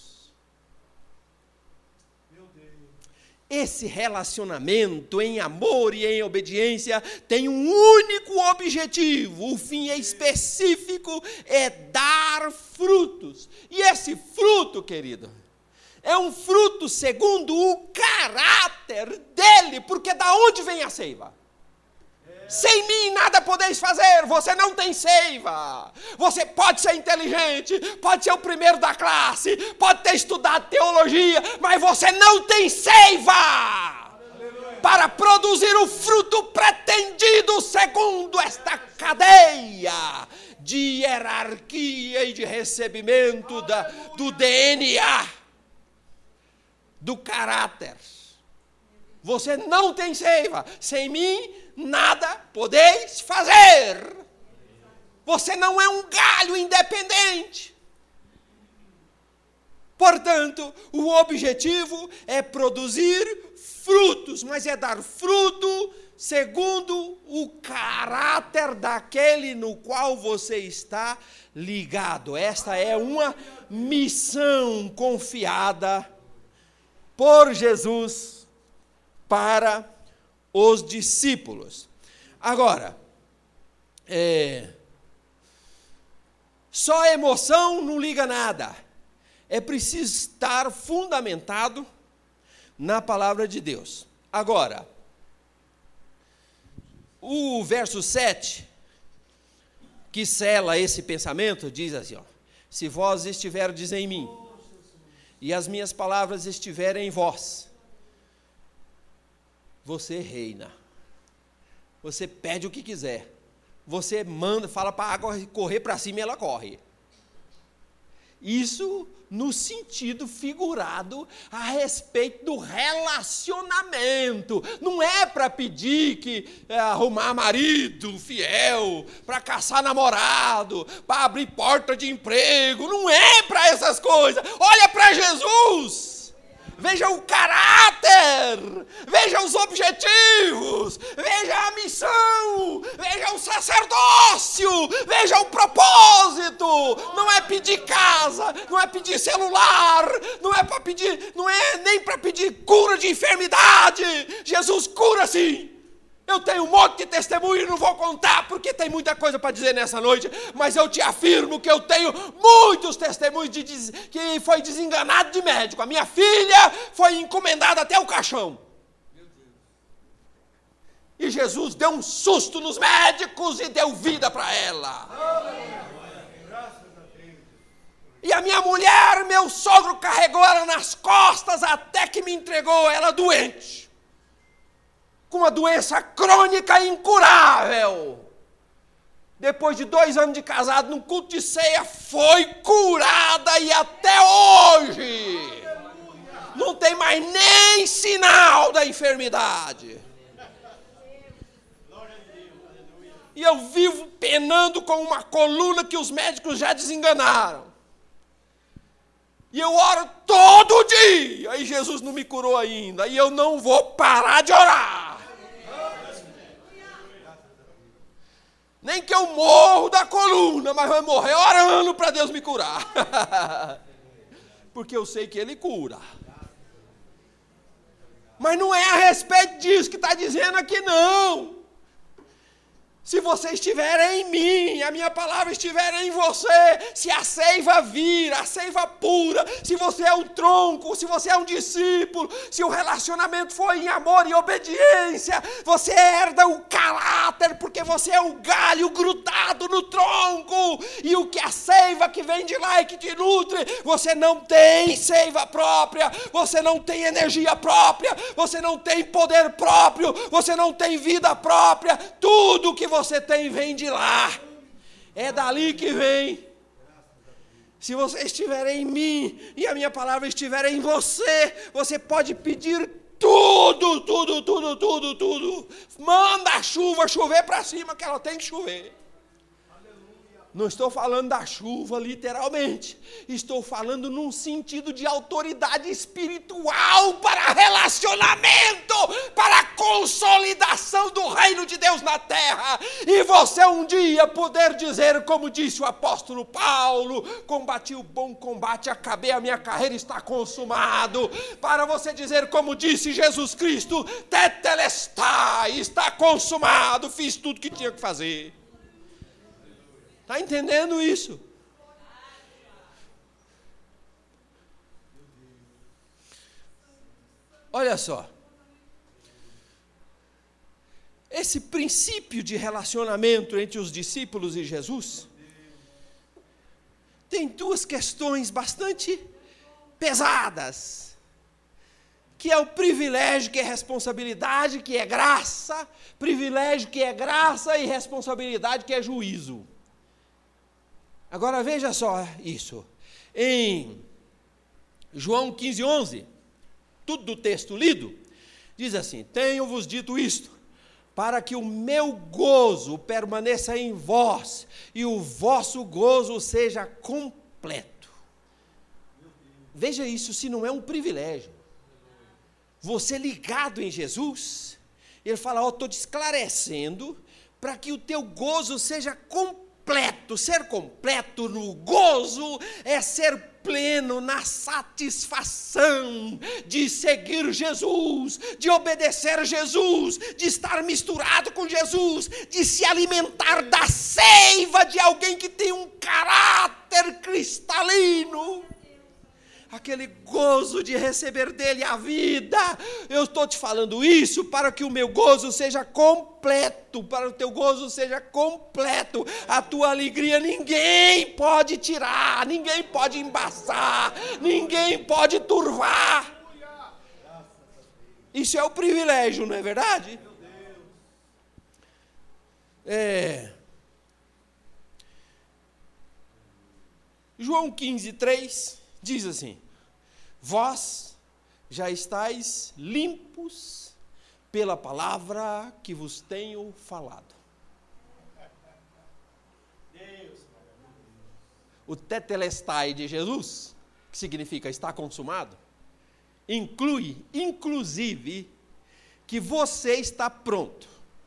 Esse relacionamento em amor e em obediência tem um único objetivo, o fim é específico, é dar frutos. E esse fruto, querido, é um fruto segundo o caráter dele, porque da onde vem a seiva? Sem mim nada podeis fazer. Você não tem seiva. Você pode ser inteligente, pode ser o primeiro da classe, pode ter estudado teologia, mas você não tem seiva para produzir o fruto pretendido segundo esta cadeia de hierarquia e de recebimento do DNA, do caráter. Você não tem seiva. Sem mim nada podeis fazer. Você não é um galho independente. Portanto, o objetivo é produzir frutos, mas é dar fruto segundo o caráter daquele no qual você está ligado. Esta é uma missão confiada por Jesus para os discípulos. Agora, só emoção não liga nada. É preciso estar fundamentado na palavra de Deus. Agora, o verso 7, que sela esse pensamento, diz assim, ó: se vós estiverdes em mim, e as minhas palavras estiverem em vós, você reina. Você pede o que quiser. Você manda, fala para a água correr para cima e ela corre. Isso no sentido figurado a respeito do relacionamento. Não é para pedir que arrumar marido fiel, para caçar namorado, para abrir porta de emprego. Não é para essas coisas. Olha para Jesus. Veja o caráter, veja os objetivos, veja a missão, veja o sacerdócio, veja o propósito. Não é pedir casa, não é pedir celular, não é nem para pedir cura de enfermidade. Jesus cura sim. Eu tenho um monte de testemunho e não vou contar porque tem muita coisa para dizer nessa noite, mas eu te afirmo que eu tenho muitos testemunhos que foi desenganado de médico. A minha filha foi encomendada até o caixão. E Jesus deu um susto nos médicos e deu vida para ela. E a minha mulher, meu sogro carregou ela nas costas até que me entregou ela doente. Com uma doença crônica incurável. Depois de 2 anos de casado, num culto de ceia, foi curada e até hoje não tem mais nem sinal da enfermidade. E eu vivo penando com uma coluna que os médicos já desenganaram. E eu oro todo dia, e Jesus não me curou ainda, e eu não vou parar de orar. Nem que eu morro da coluna, mas vou morrer orando para Deus me curar. Porque eu sei que Ele cura. Mas não é a respeito disso que está dizendo aqui, não. Se você estiver em mim, a minha palavra estiver em você, se a seiva vir, a seiva pura, se você é um tronco, se você é um discípulo, se o relacionamento for em amor e obediência, você herda o caráter, porque você é o galho grudado no tronco, e o que a seiva que vem de lá e que te nutre, você não tem seiva própria, você não tem energia própria, você não tem poder próprio, você não tem vida própria, tudo que você tem vem de lá, é dali que vem. Se você estiver em mim e a minha palavra estiver em você, você pode pedir tudo. Manda a chuva chover para cima, que ela tem que chover. Não estou falando da chuva literalmente, estou falando num sentido de autoridade espiritual para relacionamento, para a consolidação do reino de Deus na terra. E você um dia poder dizer, como disse o apóstolo Paulo, combati o bom combate, acabei a minha carreira, está consumado. Para você dizer, como disse Jesus Cristo, tetelestai, está consumado, fiz tudo que tinha que fazer. Está entendendo isso? Olha só. Esse princípio de relacionamento entre os discípulos e Jesus tem 2 questões bastante pesadas, que é o privilégio, que é responsabilidade, que é graça, privilégio, que é graça, e responsabilidade, que é juízo. Agora veja só isso, em João 15:11, tudo do texto lido, diz assim: tenho-vos dito isto, para que o meu gozo permaneça em vós, e o vosso gozo seja completo. Veja isso, se não é um privilégio. Você ligado em Jesus, ele fala, estou te esclarecendo, para que o teu gozo seja completo. Ser completo no gozo é ser pleno na satisfação de seguir Jesus, de obedecer Jesus, de estar misturado com Jesus, de se alimentar da seiva de alguém que tem um caráter cristalino. Aquele gozo de receber dele a vida. Eu estou te falando isso para que o meu gozo seja completo, para o teu gozo seja completo. A tua alegria ninguém pode tirar, ninguém pode embaçar, ninguém pode turvar. Isso é o privilégio, não é verdade? João 15:3 diz assim: vós já estáis limpos pela palavra que vos tenho falado. O tetelestai de Jesus, que significa está consumado, inclui, inclusive, que você está pronto.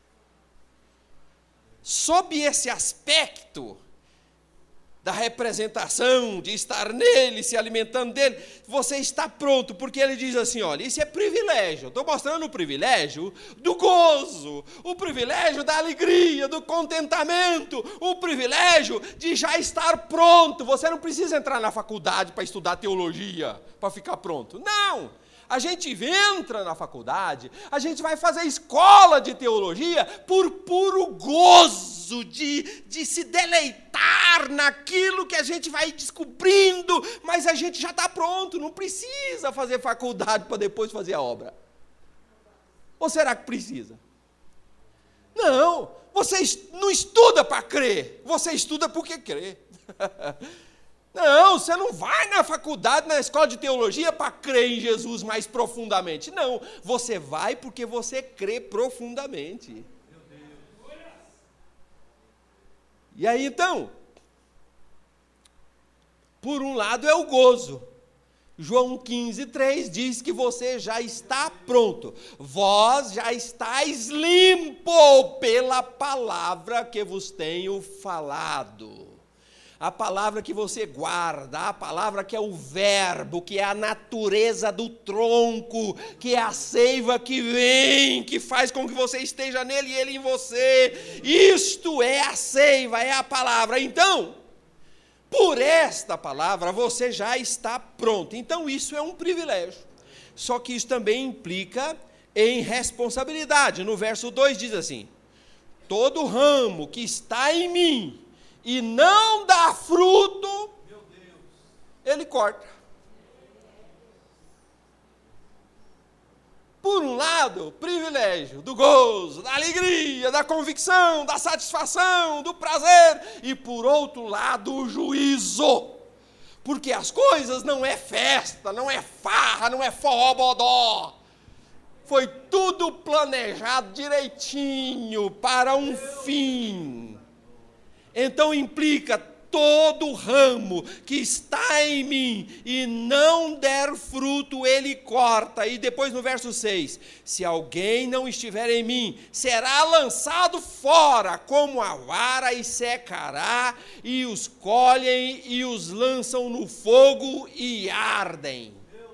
Sob esse aspecto da representação, de estar nele, se alimentando dele, você está pronto, porque ele diz assim, olha, isso é privilégio, estou mostrando o privilégio do gozo, o privilégio da alegria, do contentamento, o privilégio de já estar pronto. Você não precisa entrar na faculdade para estudar teologia, para ficar pronto, não. A gente entra na faculdade, a gente vai fazer escola de teologia por puro gozo de se deleitar naquilo que a gente vai descobrindo, mas a gente já está pronto, não precisa fazer faculdade para depois fazer a obra. Ou será que precisa? Não, você não estuda para crer, você estuda porque crê. Não, você não vai na faculdade, na escola de teologia para crer em Jesus mais profundamente. Não, você vai porque você crê profundamente. E aí então, por um lado é o gozo. João 15:3 diz que você já está pronto. Vós já estáis limpo pela palavra que vos tenho falado. A palavra que você guarda, a palavra que é o verbo, que é a natureza do tronco, que é a seiva que vem, que faz com que você esteja nele e ele em você. Isto é a seiva, é a palavra. Então, por esta palavra você já está pronto. Então isso é um privilégio. Só que isso também implica em responsabilidade. No verso 2 diz assim: todo ramo que está em mim e não dá fruto, ele corta. Por um lado, privilégio do gozo, da alegria, da convicção, da satisfação, do prazer, e por outro lado, o juízo. Porque as coisas não é festa, não é farra, não é forró-bodó. Foi tudo planejado direitinho para um fim. Então implica todo ramo que está em mim e não der fruto, ele corta. E depois no verso 6, se alguém não estiver em mim, será lançado fora como a vara e secará, e os colhem e os lançam no fogo e ardem.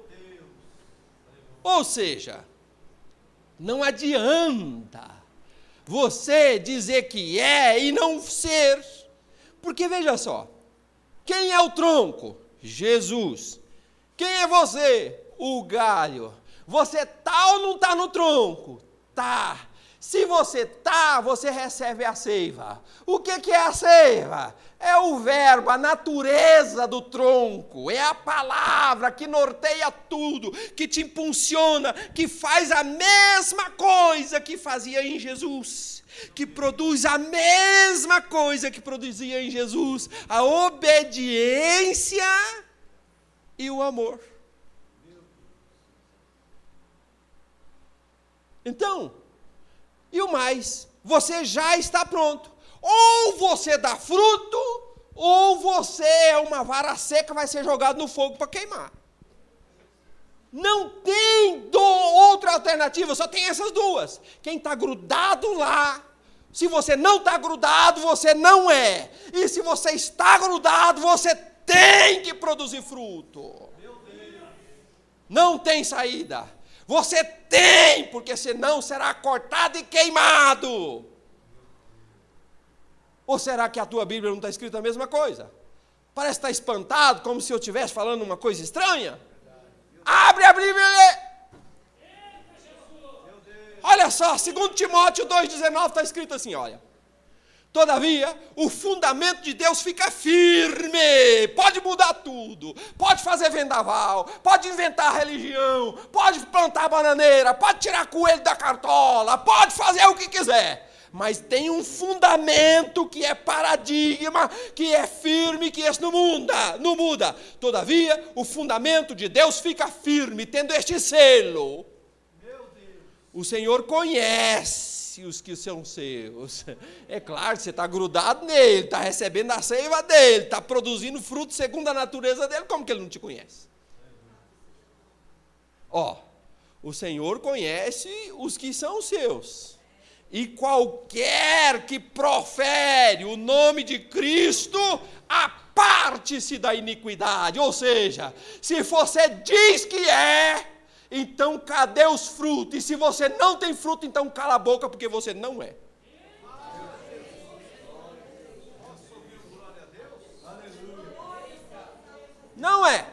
Ou seja, não adianta você dizer que é e não ser. Porque veja só, quem é o tronco? Jesus. Quem é você? O galho. Você está ou não está no tronco? Tá. Se você está, você recebe a seiva. O que é a seiva? É o verbo, a natureza do tronco, é a palavra que norteia tudo, que te impulsiona, que faz a mesma coisa que fazia em Jesus, que produz a mesma coisa que produzia em Jesus, a obediência e o amor. Então, e o mais, você já está pronto. Ou você dá fruto, ou você é uma vara seca, vai ser jogado no fogo para queimar. Não tem outra alternativa, só tem essas duas. Quem está grudado lá, se você não está grudado, você não é. E se você está grudado, você tem que produzir fruto. Não tem saída. Você tem, porque senão será cortado e queimado. Ou será que a tua Bíblia não está escrita a mesma coisa? Parece estar espantado, como se eu estivesse falando uma coisa estranha. Abre a Bíblia e lê. Olha só, 2 Timóteo 2,19 está escrito assim, olha. Todavia, o fundamento de Deus fica firme, pode mudar tudo, pode fazer vendaval, pode inventar religião, pode plantar bananeira, pode tirar coelho da cartola, pode fazer o que quiser, Mas tem um fundamento que é paradigma, que é firme, que esse não muda. Todavia, o fundamento de Deus fica firme, tendo este selo. O Senhor conhece os que são seus. É claro, você está grudado nele, está recebendo a seiva dele, está produzindo fruto segundo a natureza dele, como que ele não te conhece? O Senhor conhece os que são seus. E qualquer que profere o nome de Cristo, aparte-se da iniquidade. Ou seja, se você diz que então cadê os frutos? E se você não tem fruto, então cala a boca, porque você não é. Não é.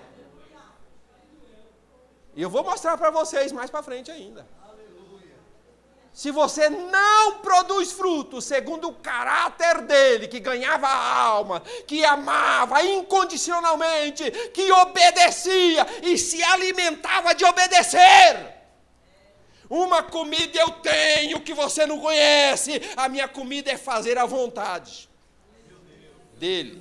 E eu vou mostrar para vocês mais para frente ainda. Se você não produz fruto segundo o caráter dele, que ganhava a alma, que amava incondicionalmente, que obedecia e se alimentava de obedecer. Uma comida eu tenho que você não conhece. A minha comida é fazer a vontade dele.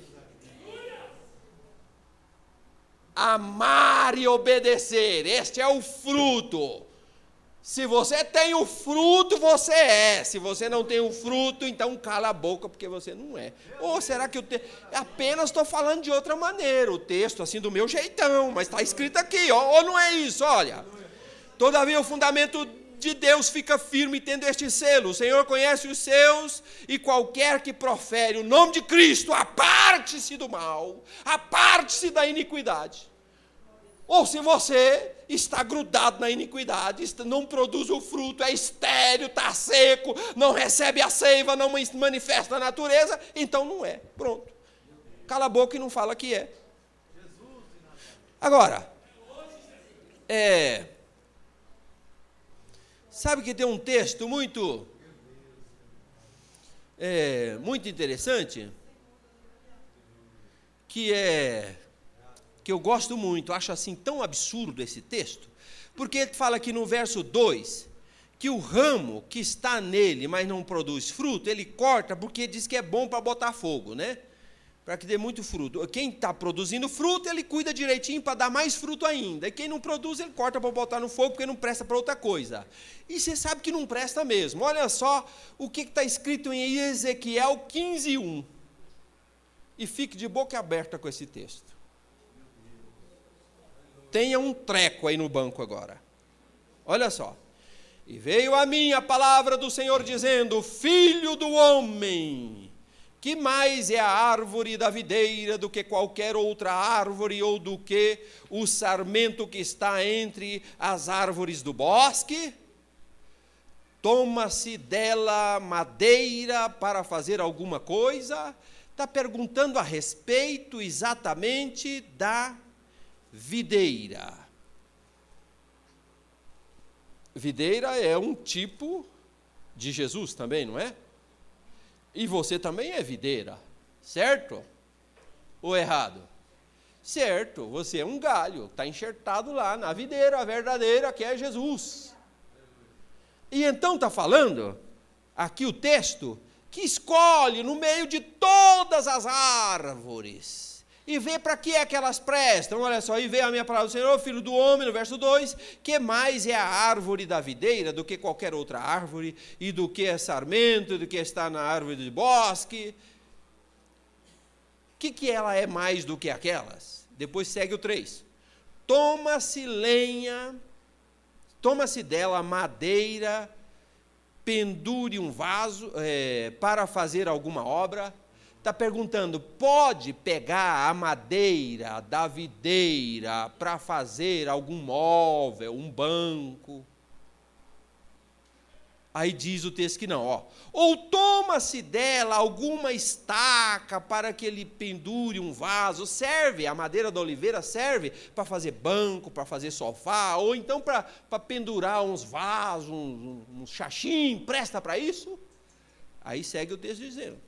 Amar e obedecer, este é o fruto. Se você tem o fruto, você é. Se você não tem o fruto, então cala a boca, porque você não é. Ou será que apenas estou falando de outra maneira, o texto assim do meu jeitão, mas está escrito aqui, ou não é isso, olha. Todavia o fundamento de Deus fica firme tendo este selo. O Senhor conhece os seus, e qualquer que profere o nome de Cristo, aparte-se do mal, aparte-se da iniquidade. Ou se você está grudado na iniquidade, não produz o fruto, é estéril, está seco, não recebe a seiva, não manifesta a natureza, então não é. Pronto. Cala a boca e não fala que é. Agora, sabe que tem um texto muito interessante, que eu gosto muito, acho assim tão absurdo esse texto, porque ele fala aqui no verso 2, que o ramo que está nele, mas não produz fruto, ele corta porque diz que é bom para botar fogo, né? Para que dê muito fruto. Quem está produzindo fruto, ele cuida direitinho para dar mais fruto ainda. E quem não produz, ele corta para botar no fogo, porque não presta para outra coisa. E você sabe que não presta mesmo. Olha só o que está escrito em Ezequiel 15:1. E fique de boca aberta com esse texto. Tenha um treco aí no banco agora. Olha só. E veio a mim a palavra do Senhor dizendo: Filho do homem, que mais é a árvore da videira do que qualquer outra árvore, ou do que o sarmento que está entre as árvores do bosque? Toma-se dela madeira para fazer alguma coisa? Está perguntando a respeito exatamente da videira. Videira é um tipo de Jesus também, não é? E você também é videira, certo? Ou errado? Certo, você é um galho, está enxertado lá na videira, a verdadeira, que é Jesus. E então está falando, aqui o texto, que escolhe no meio de todas as árvores, e vê para que é que elas prestam. Olha só, e vê a minha palavra do Senhor, filho do homem, no verso 2, que mais é a árvore da videira do que qualquer outra árvore, e do que é sarmento, do que está na árvore do bosque. O que ela é mais do que aquelas? Depois segue o 3. Toma-se lenha, toma-se dela madeira, pendure um vaso para fazer alguma obra. Está perguntando, pode pegar a madeira da videira para fazer algum móvel, um banco? Aí diz o texto que não, ou toma-se dela alguma estaca para que ele pendure um vaso, serve, a madeira da oliveira serve para fazer banco, para fazer sofá, ou então para pendurar uns vasos, um xaxim, presta para isso? Aí segue o texto dizendo,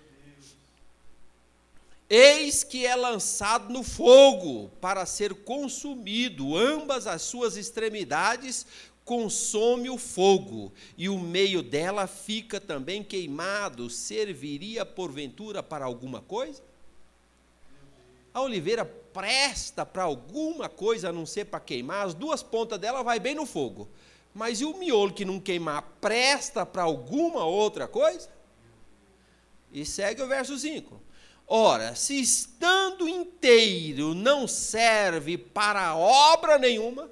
eis que é lançado no fogo para ser consumido, ambas as suas extremidades, consome o fogo, e o meio dela fica também queimado. Serviria porventura para alguma coisa? A oliveira presta para alguma coisa a não ser para queimar? As duas pontas dela vai bem no fogo. Mas e o miolo que não queimar, presta para alguma outra coisa? E segue o verso 5. Ora, se estando inteiro não serve para obra nenhuma,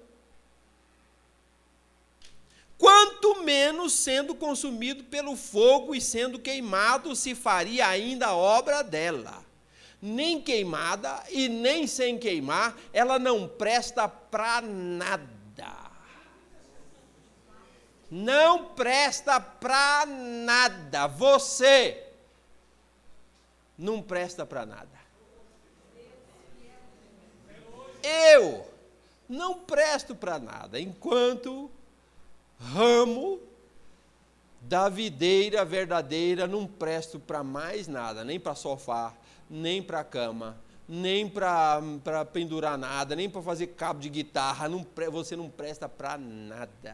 quanto menos sendo consumido pelo fogo e sendo queimado, se faria ainda a obra dela. Nem queimada e nem sem queimar, ela não presta para nada. Não presta para nada. Você não presta para nada. Eu não presto para nada, enquanto ramo da videira verdadeira não presto para mais nada, nem para sofá, nem para cama, nem para pendurar nada, nem para fazer cabo de guitarra. Você não presta para nada.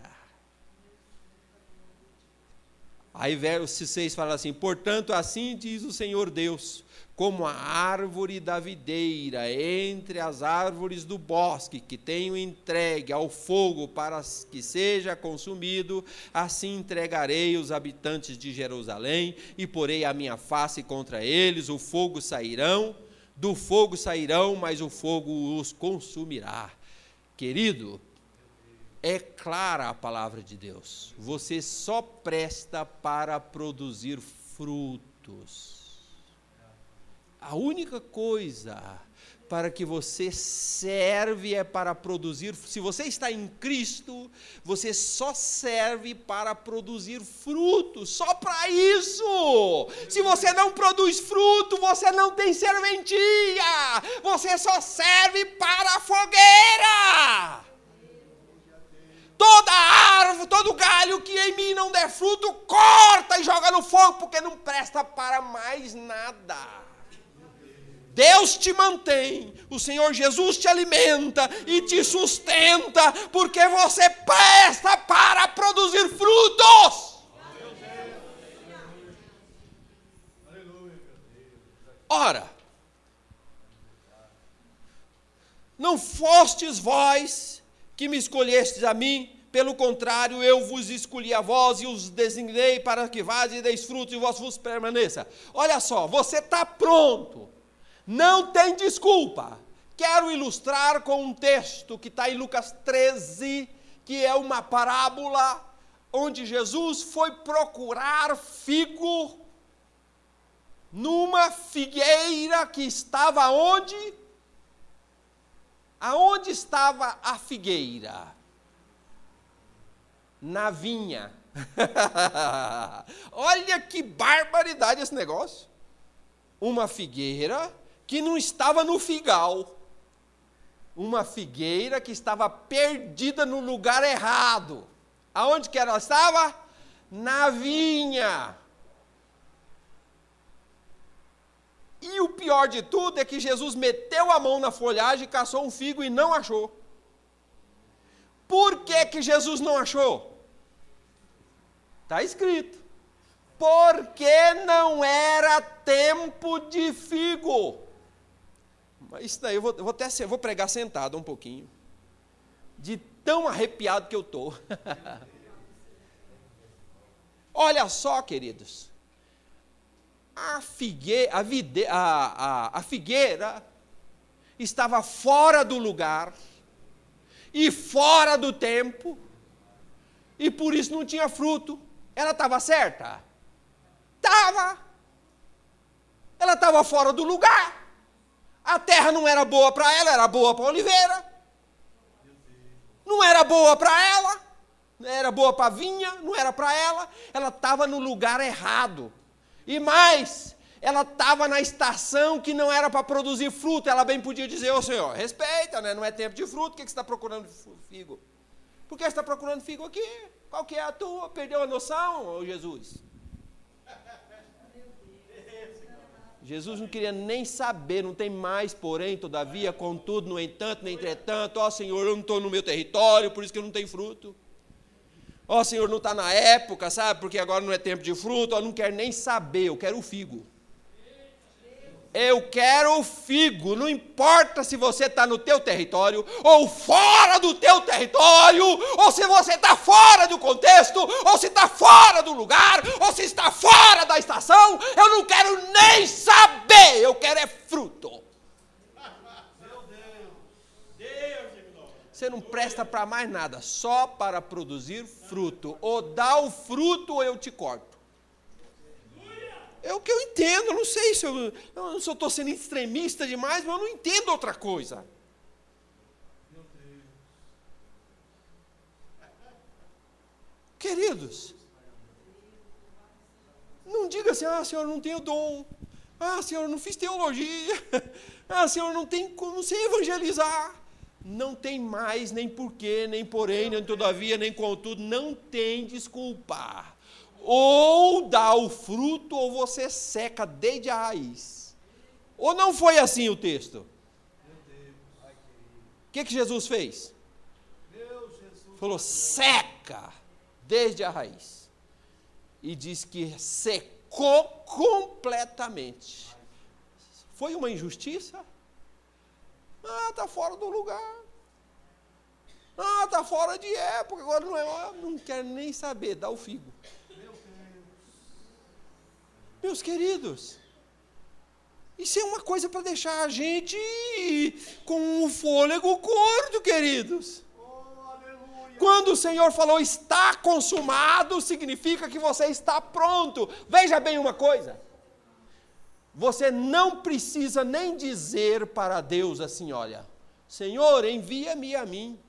Aí verso 6 fala assim: portanto, assim diz o Senhor Deus, como a árvore da videira entre as árvores do bosque, que tenho entregue ao fogo para que seja consumido, assim entregarei os habitantes de Jerusalém, e porei a minha face contra eles. Do fogo sairão, mas o fogo os consumirá. Querido, é clara a palavra de Deus. Você só presta para produzir frutos. A única coisa para que você serve é para produzir. Se você está em Cristo, você só serve para produzir frutos, só para isso. Se você não produz fruto, você não tem serventia. Você só serve para a fogueira. Toda árvore, todo galho que em mim não der fruto, corta e joga no fogo, porque não presta para mais nada. Deus te mantém, o Senhor Jesus te alimenta e te sustenta, porque você presta para produzir frutos. Ora, não fostes vós que me escolhestes a mim, pelo contrário, eu vos escolhi a vós e os designei para que vás e deis frutos e vós vos permaneça. Olha só, você está pronto, não tem desculpa. Quero ilustrar com um texto que está em Lucas 13, que é uma parábola, onde Jesus foi procurar figo numa figueira que estava onde? Aonde estava a figueira? Na vinha. Olha que barbaridade esse negócio. Uma figueira que não estava no figal. Uma figueira que estava perdida no lugar errado. Aonde que ela estava? Na vinha. E o pior de tudo é que Jesus meteu a mão na folhagem, caçou um figo e não achou. Por que Jesus não achou? Está escrito. Porque não era tempo de figo. Mas isso daí eu vou pregar sentado um pouquinho. De tão arrepiado que eu estou. Olha só, queridos. A figueira estava fora do lugar e fora do tempo, e por isso não tinha fruto. Ela estava certa? Estava. Ela estava fora do lugar. A terra não era boa para ela, era boa para a oliveira. Não era boa para ela, não era boa para a vinha, não era para ela. Ela estava no lugar errado. E mais, ela estava na estação que não era para produzir fruto. Ela bem podia dizer: ô Senhor, respeita, né? Não é tempo de fruto, por que você está procurando figo? Por que você está procurando figo aqui? Qual que é a tua? Perdeu a noção, ô Jesus? Jesus não queria nem saber, não tem mais, porém, todavia, contudo, no entanto, no entretanto, ó Senhor, eu não estou no meu território, por isso que eu não tenho fruto. Ó, Senhor, não está na época, sabe? Porque agora não é tempo de fruto. Eu não quero nem saber, eu quero o figo. Eu quero o figo, não importa se você está no teu território, ou fora do teu território, ou se você está fora do contexto, ou se está fora do lugar, ou se está fora da estação, eu não quero nem saber, eu quero é fruto. Você não presta para mais nada, só para produzir fruto. Ou dá o fruto ou eu te corto. É o que eu entendo, eu não sei se eu estou sendo extremista demais, mas eu não entendo outra coisa. Queridos, não diga assim, Senhor, eu não tenho dom. Senhor, eu não fiz teologia. Senhor, não sei evangelizar. Não tem mais, nem porquê, nem porém, nem todavia, nem contudo, não tem desculpa. Ou dá o fruto, ou você seca desde a raiz. Ou não foi assim o texto? O que Jesus fez? Falou, seca desde a raiz. E diz que secou completamente. Foi uma injustiça? Está fora do lugar. Está fora de época, agora não quero nem saber, dá o figo. Meus queridos, isso é uma coisa para deixar a gente com o fôlego curto, queridos. Quando o Senhor falou está consumado, significa que você está pronto. Veja bem uma coisa. Você não precisa nem dizer para Deus assim, olha, Senhor, envia-me a mim.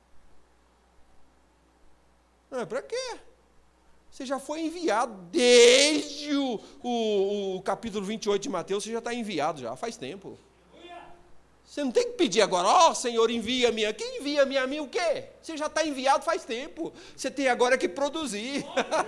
Para quê? Você já foi enviado desde o capítulo 28 de Mateus, você já está enviado já, faz tempo. Você não tem que pedir agora, Senhor, envia-me aqui. Envia-me a mim o quê? Você já está enviado faz tempo. Você tem agora que produzir.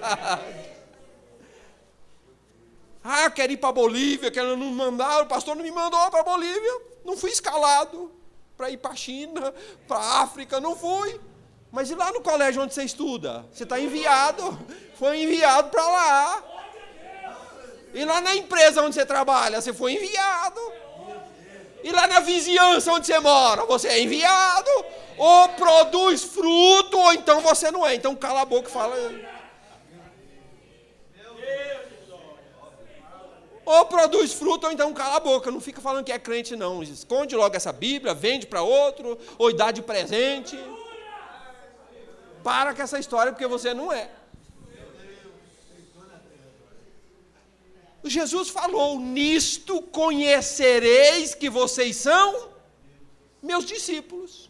Eu quero ir para a Bolívia, quero não mandar, o pastor não me mandou para a Bolívia. Não fui escalado para ir para a China, para a África, não fui. Mas e lá no colégio onde você estuda? Você está enviado, foi enviado para lá. E lá na empresa onde você trabalha, você foi enviado. E lá na vizinhança onde você mora, você é enviado. Ou produz fruto, ou então você não é. Então cala a boca e fala. Ou produz fruto, ou então cala a boca. Não fica falando que é crente, não. Esconde logo essa Bíblia, vende para outro, ou dá de presente. Para com essa história, porque você não é. Jesus falou, nisto conhecereis que vocês são meus discípulos.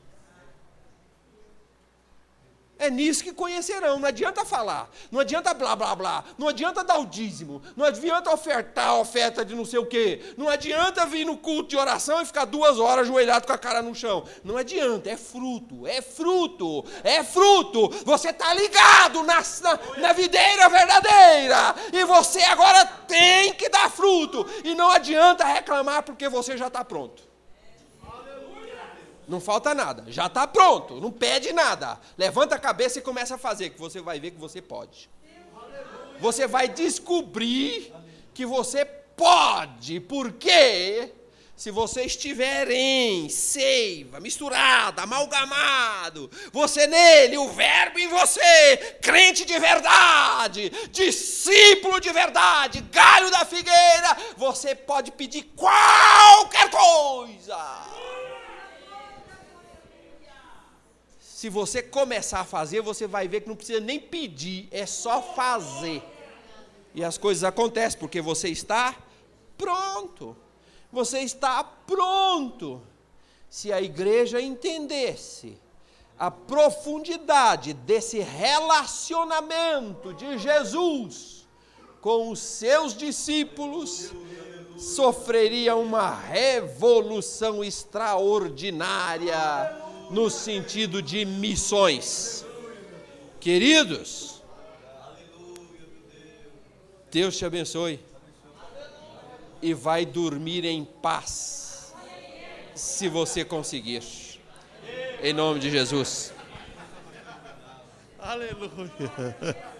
É nisso que conhecerão, não adianta falar, não adianta blá, blá, blá, não adianta dar o dízimo, não adianta ofertar a oferta de não sei o quê, não adianta vir no culto de oração e ficar 2 horas ajoelhado com a cara no chão, não adianta, é fruto, é fruto, é fruto, você está ligado na videira verdadeira, e você agora tem que dar fruto, e não adianta reclamar porque você já está pronto. Não falta nada, já está pronto, não pede nada. Levanta a cabeça e começa a fazer, que você vai ver que você pode. Você vai descobrir que você pode, porque se você estiver em seiva, misturado, amalgamado, você nele, o verbo em você, crente de verdade, discípulo de verdade, galho da figueira, você pode pedir qualquer coisa. Se você começar a fazer, você vai ver que não precisa nem pedir, é só fazer. E as coisas acontecem, porque você está pronto. Você está pronto. Se a igreja entendesse a profundidade desse relacionamento de Jesus com os seus discípulos, sofreria uma revolução extraordinária no sentido de missões. Queridos, Deus te abençoe e vai dormir em paz, se você conseguir, em nome de Jesus. Aleluia.